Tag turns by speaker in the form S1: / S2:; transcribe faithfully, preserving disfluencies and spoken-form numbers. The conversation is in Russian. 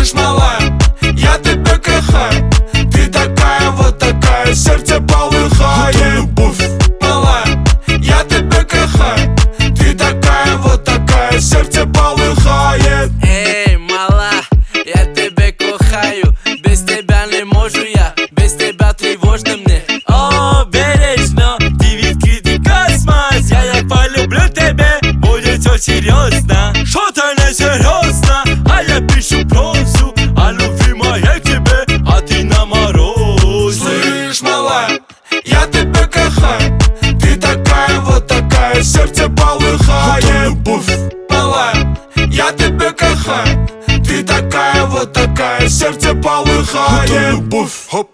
S1: Слышь, малая, я тебя кохаю. Ты такая, вот такая, сердце полыхает. Это любовь. Малая, я тебя кохаю. Ты такая, вот такая, сердце полыхает.
S2: Эй, мала, я тебя кохаю. Без тебя не можу я, без тебя тревожно мне. О, бережно, ты відкритий космос. Я так полюблю тебе, будет все серьезно. Что-то не серьезно, а я пишу прозу о любви моей к тебе, а ты на морозе.
S1: Слышь, малая, я тебя кохаю. Ты такая, вот такая, сердце полыхает. Это любовь. Малая, я тебя кохаю. Ты такая, вот такая, сердце полыхает. Это любовь. Хоп.